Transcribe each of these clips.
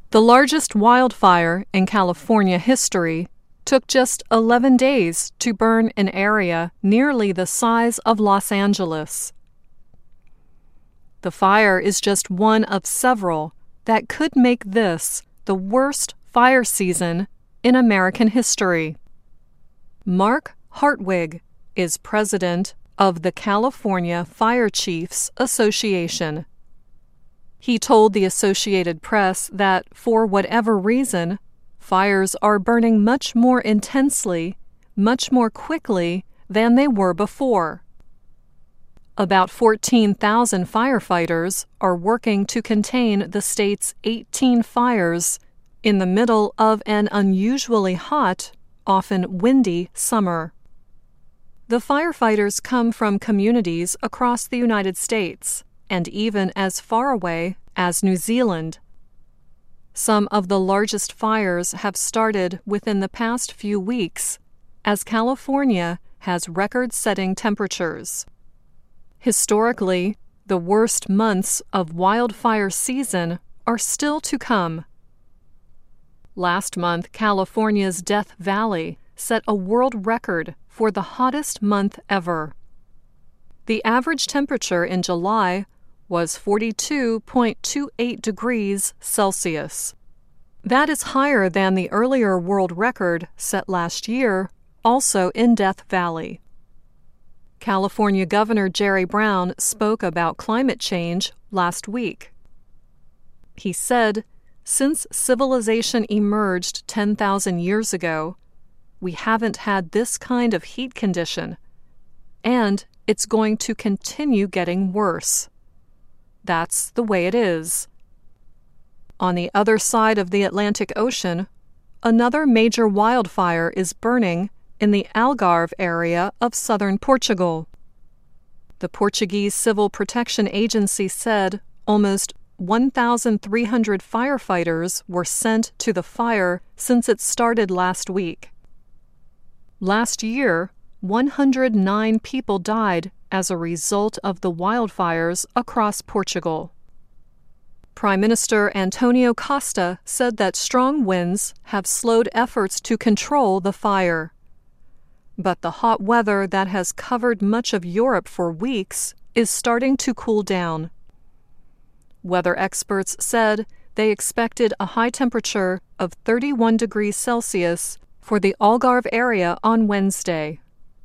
The largest wildfire in California history took just 11 days to burn an area nearly the size of Los Angeles. The fire is just one of several that could make this the worst fire season in American history. Mark Hartwig is president of the California Fire Chiefs Association. He told the Associated Press that, for whatever reason, fires are burning much more intensely, much more quickly than they were before. About 14,000 firefighters are working to contain the state's 18 fires in the middle of an unusually hot, often windy summer. The firefighters come from communities across the United States and even as far away as New Zealand. Some of the largest fires have started within the past few weeks, as California has record-setting temperatures. Historically, the worst months of wildfire season are still to come. Last month, California's Death Valley set a world record for the hottest month ever. The average temperature in July was 42.28 degrees Celsius. That is higher than the earlier world record set last year, also in Death Valley. California Governor Jerry Brown spoke about climate change last week. He said, "Since civilization emerged 10,000 years ago, we haven't had this kind of heat condition, and it's going to continue getting worse. That's the way it is." On the other side of the Atlantic Ocean, another major wildfire is burning in the Algarve area of southern Portugal. The Portuguese Civil Protection Agency said almost 1,300 firefighters were sent to the fire since it started last week. Last year, 109 people died as a result of the wildfires across Portugal. Prime Minister Antonio Costa said that strong winds have slowed efforts to control the fire. But the hot weather that has covered much of Europe for weeks is starting to cool down. Weather experts said they expected a high temperature of 31 degrees Celsius for the Algarve area on Wednesday.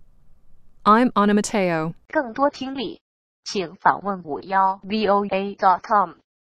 I'm Anna Mateo. 更多听力，请访问51voa.com。